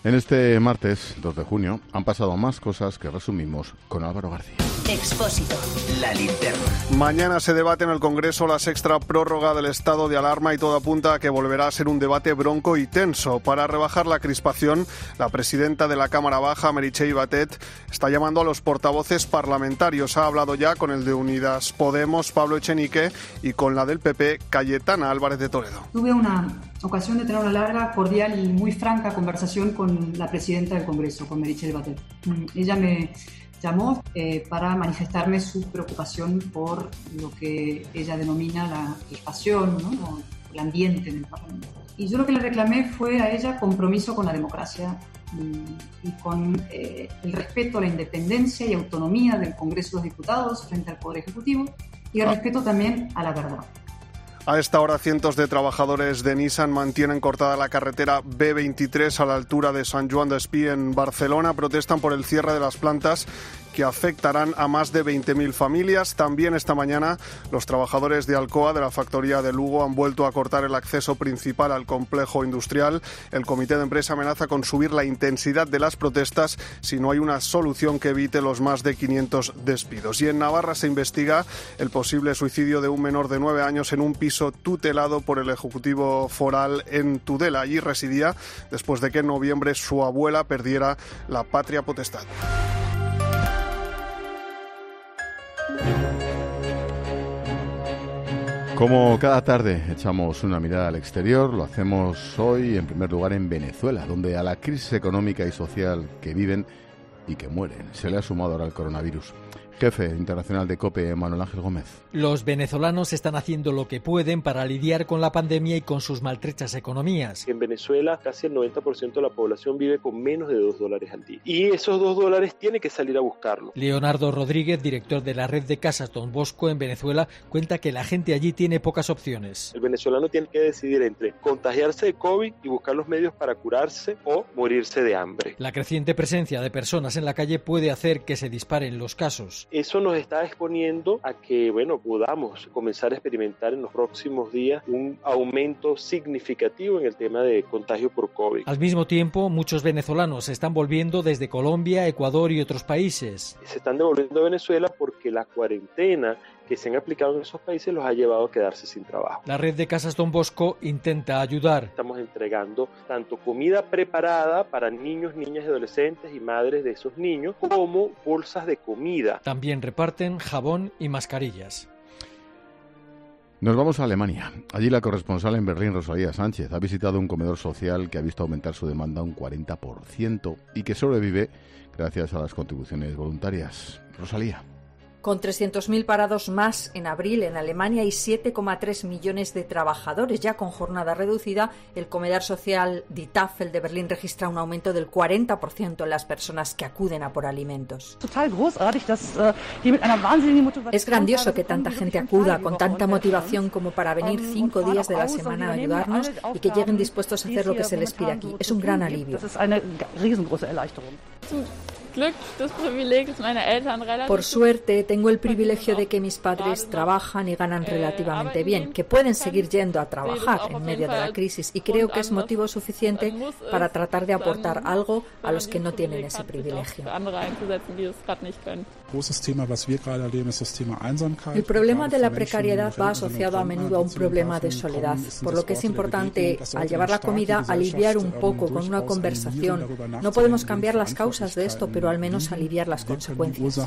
En este martes 2 de junio han pasado más cosas que resumimos con Álvaro García. Expósito, la linterna. Mañana se debate en el Congreso la sexta prórroga del estado de alarma y todo apunta a que volverá a ser un debate bronco y tenso. Para rebajar la crispación, la presidenta de la Cámara Baja, Meritxell Batet, está llamando a los portavoces parlamentarios. Ha hablado ya con el de Unidas Podemos, Pablo Echenique, y con la del PP, Cayetana Álvarez de Toledo. Tuve una ocasión de tener una larga, cordial y muy franca conversación con la presidenta del Congreso, con Meritxell Batet. Ella me llamó para manifestarme su preocupación por lo que ella denomina la crispación, ¿no? El ambiente en el Parlamento. Y yo lo que le reclamé fue a ella compromiso con la democracia y con el respeto a la independencia y autonomía del Congreso de los Diputados frente al Poder Ejecutivo y el respeto también a la verdad. A esta hora, cientos de trabajadores de Nissan mantienen cortada la carretera B23 a la altura de Sant Joan d'Espí en Barcelona. Protestan por el cierre de las plantas que afectarán a más de 20.000 familias. También esta mañana los trabajadores de Alcoa, de la factoría de Lugo, han vuelto a cortar el acceso principal al complejo industrial. El comité de empresa amenaza con subir la intensidad de las protestas si no hay una solución que evite los más de 500 despidos. Y en Navarra se investiga el posible suicidio de un menor de 9 años en un piso tutelado por el Ejecutivo Foral en Tudela. Allí residía después de que en noviembre su abuela perdiera la patria potestad. Como cada tarde echamos una mirada al exterior, lo hacemos hoy en primer lugar en Venezuela, donde a la crisis económica y social que viven y que mueren se le ha sumado ahora el coronavirus. Jefe internacional de COPE, Manuel Ángel Gómez. Los venezolanos están haciendo lo que pueden para lidiar con la pandemia y con sus maltrechas economías. En Venezuela casi el 90% de la población vive con menos de $2 al día. Y esos $2 tiene que salir a buscarlo. Leonardo Rodríguez, director de la red de casas Don Bosco en Venezuela, cuenta que la gente allí tiene pocas opciones. El venezolano tiene que decidir entre contagiarse de COVID y buscar los medios para curarse o morirse de hambre. La creciente presencia de personas en la calle puede hacer que se disparen los casos. Eso nos está exponiendo a que, podamos comenzar a experimentar en los próximos días un aumento significativo en el tema de contagio por COVID. Al mismo tiempo, muchos venezolanos se están volviendo desde Colombia, Ecuador y otros países. Se están devolviendo a Venezuela porque la cuarentena que se han aplicado en esos países los ha llevado a quedarse sin trabajo. La red de casas Don Bosco intenta ayudar. Estamos entregando tanto comida preparada para niños, niñas y adolescentes y madres de esos niños, como bolsas de comida. También reparten jabón y mascarillas. Nos vamos a Alemania. Allí la corresponsal en Berlín, Rosalía Sánchez, ha visitado un comedor social que ha visto aumentar su demanda un 40% y que sobrevive gracias a las contribuciones voluntarias. Rosalía. Con 300.000 parados más en abril en Alemania y 7,3 millones de trabajadores ya con jornada reducida, el comedor social Die Tafel de Berlín registra un aumento del 40% en las personas que acuden a por alimentos. Es grandioso que tanta gente acuda con tanta motivación como para venir 5 días de la semana a ayudarnos y que lleguen dispuestos a hacer lo que se les pide aquí. Es un gran alivio. Por suerte, tengo el privilegio de que mis padres trabajan y ganan relativamente bien, que pueden seguir yendo a trabajar en medio de la crisis y creo que es motivo suficiente para tratar de aportar algo a los que no tienen ese privilegio. El problema de la precariedad va asociado a menudo a un problema de soledad, por lo que es importante, al llevar la comida, aliviar un poco con una conversación. No podemos cambiar las causas de esto, pero al menos aliviar las consecuencias.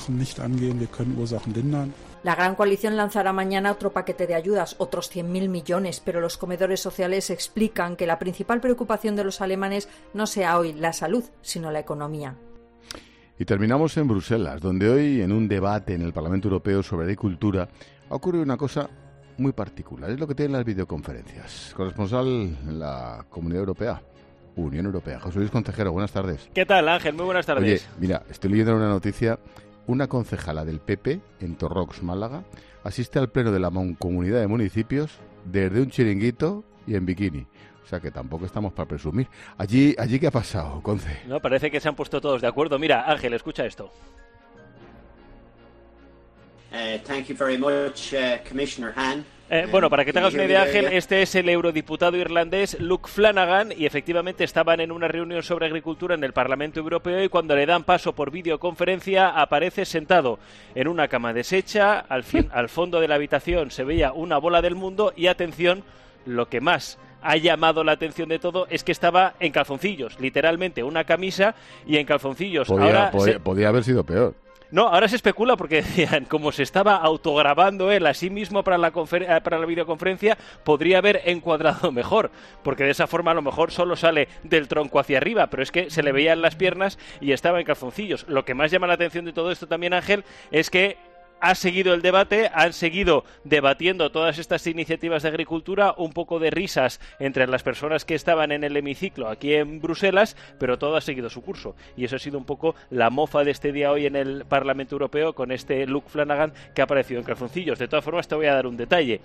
La Gran Coalición lanzará mañana otro paquete de ayudas, otros 100.000 millones, pero los comedores sociales explican que la principal preocupación de los alemanes no sea hoy la salud, sino la economía. Y terminamos en Bruselas, donde hoy, en un debate en el Parlamento Europeo sobre agricultura, ha ocurrido una cosa muy particular. Es lo que tienen las videoconferencias. Corresponsal en la Comunidad Europea, Unión Europea. José Luis Concejero, buenas tardes. ¿Qué tal, Ángel? Muy buenas tardes. Oye, mira, estoy leyendo una noticia. Una concejala del PP en Torrox, Málaga, asiste al pleno de la Mancomunidad de Municipios desde un chiringuito y en bikini. O sea que tampoco estamos para presumir. ¿Allí qué ha pasado, Conce? No, parece que se han puesto todos de acuerdo. Mira, Ángel, escucha esto. Thank you very much, Commissioner Hahn. Bueno, para que te hagas una idea, Ángel, este es el eurodiputado irlandés Luke Flanagan y efectivamente estaban en una reunión sobre agricultura en el Parlamento Europeo y cuando le dan paso por videoconferencia aparece sentado en una cama deshecha, al fondo de la habitación se veía una bola del mundo y atención, lo que más ha llamado la atención de todo es que estaba en calzoncillos, literalmente una camisa y en calzoncillos. Podía haber sido peor. No, ahora se especula porque decían, como se estaba autograbando él a sí mismo para la videoconferencia, podría haber encuadrado mejor, porque de esa forma a lo mejor solo sale del tronco hacia arriba, pero es que se le veían las piernas y estaba en calzoncillos. Lo que más llama la atención de todo esto también, Ángel, es que ha seguido el debate, han seguido debatiendo todas estas iniciativas de agricultura, un poco de risas entre las personas que estaban en el hemiciclo aquí en Bruselas, pero todo ha seguido su curso. Y eso ha sido un poco la mofa de este día hoy en el Parlamento Europeo con este Luke Flanagan que ha aparecido en calzoncillos. De todas formas, te voy a dar un detalle.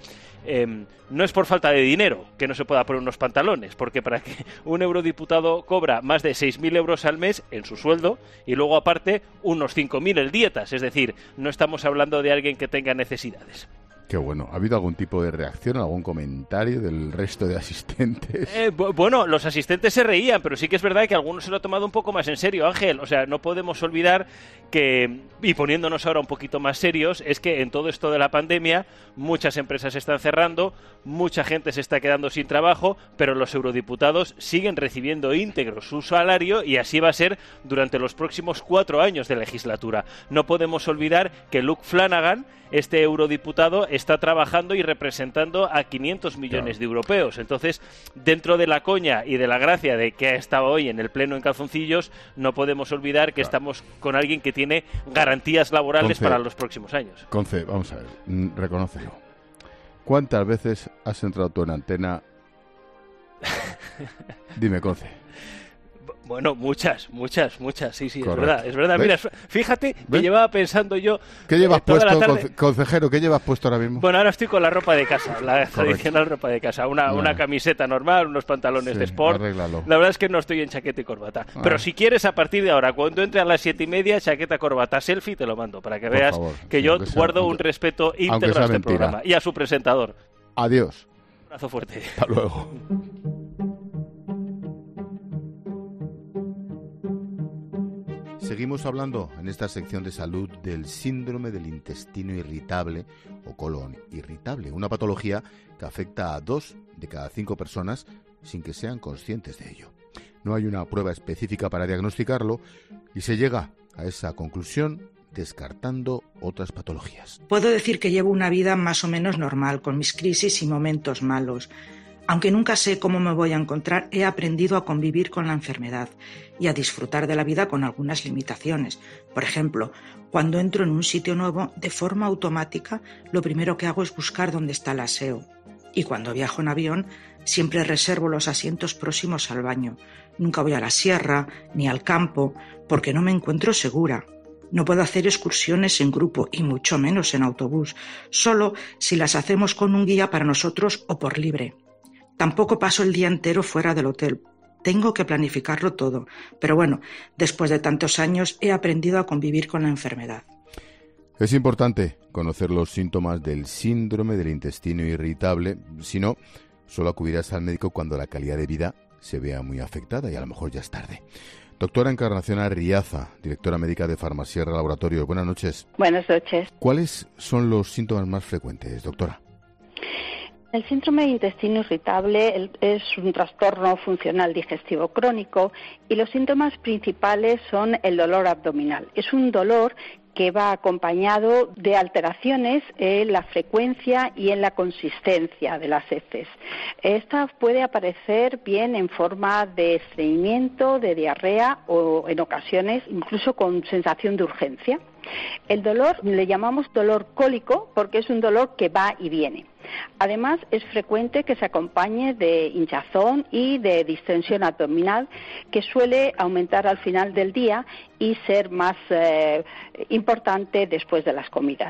No es por falta de dinero que no se pueda poner unos pantalones, porque para que un eurodiputado cobra más de 6.000 euros al mes en su sueldo y luego aparte unos 5.000 en dietas, es decir, no estamos hablando de alguien que tenga necesidades. Qué bueno. ¿Ha habido algún tipo de reacción, algún comentario del resto de asistentes? Bueno, los asistentes se reían, pero sí que es verdad que algunos se lo han tomado un poco más en serio, Ángel. O sea, no podemos olvidar que, y poniéndonos ahora un poquito más serios, es que en todo esto de la pandemia muchas empresas se están cerrando, mucha gente se está quedando sin trabajo, pero los eurodiputados siguen recibiendo íntegro su salario y así va a ser durante los próximos 4 años de legislatura. No podemos olvidar que Luke Flanagan, este eurodiputado, está trabajando y representando a 500 millones de europeos. Entonces, dentro de la coña y de la gracia de que ha estado hoy en el pleno en calzoncillos, no podemos olvidar que estamos con alguien que tiene garantías laborales para los próximos años. Conce, vamos a ver, reconócelo. ¿Cuántas veces has entrado tú en antena? Dime, Conce. Bueno, muchas, sí, Correcto. es verdad. ¿Ves? Mira, fíjate que llevaba pensando yo... ¿Qué llevas puesto, consejero? ¿Qué llevas puesto ahora mismo? Bueno, ahora estoy con la ropa de casa, la tradicional ropa de casa. Una camiseta normal, unos pantalones de sport. Arréglalo. La verdad es que no estoy en chaqueta y corbata. Pero si quieres, a partir de ahora, cuando entre a las 7:30, chaqueta, corbata, selfie, te lo mando, para que veas que yo guardo un respeto íntegro a este programa. Y a su presentador. Adiós. Un abrazo fuerte. Hasta luego. Seguimos hablando en esta sección de salud del síndrome del intestino irritable o colon irritable, una patología que afecta a 2 de cada 5 personas sin que sean conscientes de ello. No hay una prueba específica para diagnosticarlo y se llega a esa conclusión descartando otras patologías. Puedo decir que llevo una vida más o menos normal, con mis crisis y momentos malos. Aunque nunca sé cómo me voy a encontrar, he aprendido a convivir con la enfermedad y a disfrutar de la vida con algunas limitaciones. Por ejemplo, cuando entro en un sitio nuevo, de forma automática, lo primero que hago es buscar dónde está el aseo. Y cuando viajo en avión, siempre reservo los asientos próximos al baño. Nunca voy a la sierra ni al campo, porque no me encuentro segura. No puedo hacer excursiones en grupo y mucho menos en autobús, solo si las hacemos con un guía para nosotros o por libre. Tampoco paso el día entero fuera del hotel. Tengo que planificarlo todo. Pero bueno, después de tantos años he aprendido a convivir con la enfermedad. Es importante conocer los síntomas del síndrome del intestino irritable. Si no, solo acudirás al médico cuando la calidad de vida se vea muy afectada y a lo mejor ya es tarde. Doctora Encarnación Arriaza, directora médica de Farmasierra Laboratorio. Buenas noches. Buenas noches. ¿Cuáles son los síntomas más frecuentes, doctora? El síndrome de intestino irritable es un trastorno funcional digestivo crónico y los síntomas principales son el dolor abdominal. Es un dolor que va acompañado de alteraciones en la frecuencia y en la consistencia de las heces. Esta puede aparecer bien en forma de estreñimiento, de diarrea o en ocasiones incluso con sensación de urgencia. El dolor le llamamos dolor cólico porque es un dolor que va y viene. Además, es frecuente que se acompañe de hinchazón y de distensión abdominal que suele aumentar al final del día y ser más importante después de las comidas.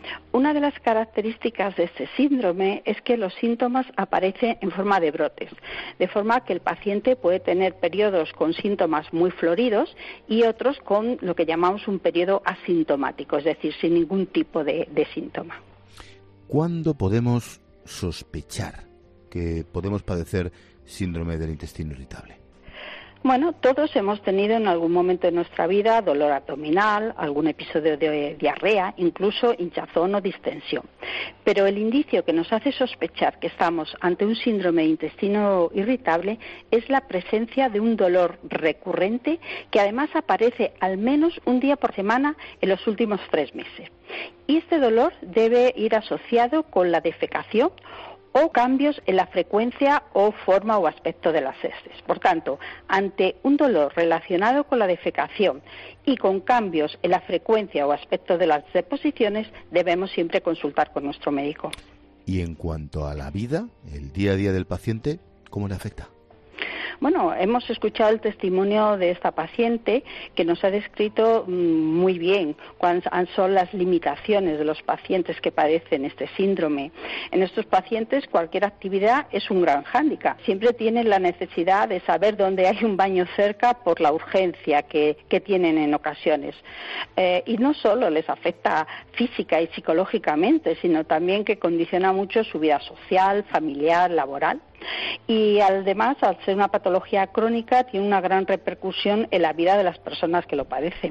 Una de las características de este síndrome es que los síntomas aparecen en forma de brotes, de forma que el paciente puede tener periodos con síntomas muy floridos y otros con lo que llamamos un periodo asintomático, es decir, sin ningún tipo de síntoma. ¿Cuándo podemos sospechar que podemos padecer síndrome del intestino irritable? Bueno, todos hemos tenido en algún momento de nuestra vida dolor abdominal, algún episodio de diarrea, incluso hinchazón o distensión. Pero el indicio que nos hace sospechar que estamos ante un síndrome de intestino irritable es la presencia de un dolor recurrente que además aparece al menos un día por semana en los últimos 3 meses. Y este dolor debe ir asociado con la defecación o cambios en la frecuencia o forma o aspecto de las heces. Por tanto, ante un dolor relacionado con la defecación y con cambios en la frecuencia o aspecto de las deposiciones, debemos siempre consultar con nuestro médico. Y en cuanto a la vida, el día a día del paciente, ¿cómo le afecta? Bueno, hemos escuchado el testimonio de esta paciente que nos ha descrito muy bien cuáles son las limitaciones de los pacientes que padecen este síndrome. En estos pacientes cualquier actividad es un gran hándicap. Siempre tienen la necesidad de saber dónde hay un baño cerca por la urgencia que tienen en ocasiones. Y no solo les afecta física y psicológicamente, sino también que condiciona mucho su vida social, familiar, laboral. Y además, al ser una patología crónica, tiene una gran repercusión en la vida de las personas que lo padecen.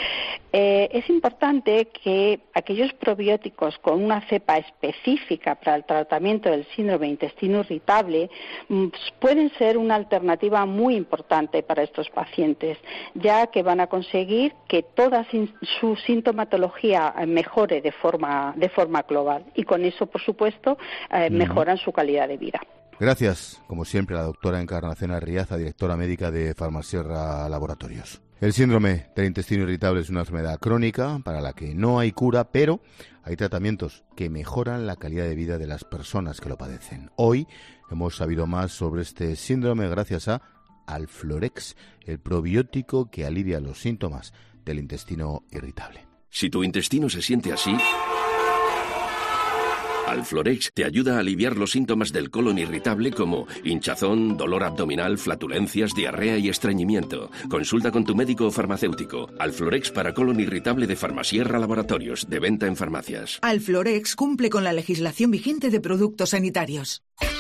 Es importante que aquellos probióticos con una cepa específica para el tratamiento del síndrome de intestino irritable pueden ser una alternativa muy importante para estos pacientes, ya que van a conseguir que toda su sintomatología mejore de forma global y con eso, por supuesto, mejoran su calidad de vida. Gracias, como siempre, a la doctora Encarnación Arriaza, directora médica de Farmasierra Laboratorios. El síndrome del intestino irritable es una enfermedad crónica para la que no hay cura, pero hay tratamientos que mejoran la calidad de vida de las personas que lo padecen. Hoy hemos sabido más sobre este síndrome gracias a Alflorex, el probiótico que alivia los síntomas del intestino irritable. Si tu intestino se siente así, Alflorex te ayuda a aliviar los síntomas del colon irritable como hinchazón, dolor abdominal, flatulencias, diarrea y estreñimiento. Consulta con tu médico o farmacéutico. Alflorex para colon irritable de Farmasierra Laboratorios, de venta en farmacias. Alflorex cumple con la legislación vigente de productos sanitarios.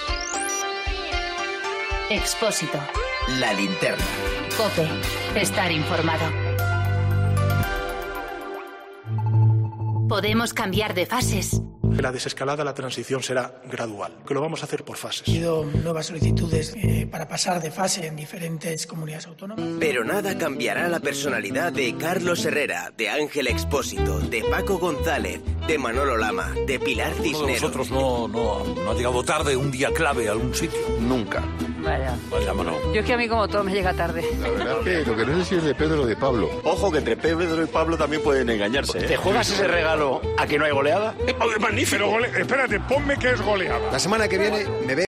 Expósito. La linterna. COPE. Estar informado. Podemos cambiar de fases. La desescalada, la transición será gradual, que lo vamos a hacer por fases. Ha habido nuevas solicitudes para pasar de fase en diferentes comunidades autónomas. Pero nada cambiará la personalidad de Carlos Herrera, de Ángel Expósito, de Paco González, de Manolo Lama, de Pilar Cisneros. Uno de vosotros no ha llegado tarde un día clave a algún sitio. Nunca. Vaya. Vaya, Manolo. Yo es que a mí como todo me llega tarde. La verdad es que lo que no sé si es de Pedro o de Pablo. Ojo que entre Pedro y Pablo también pueden engañarse. ¿Te juegas ese regalo a que no hay goleada? Magnífico, espérate, ponme que es goleada. La semana que viene me ve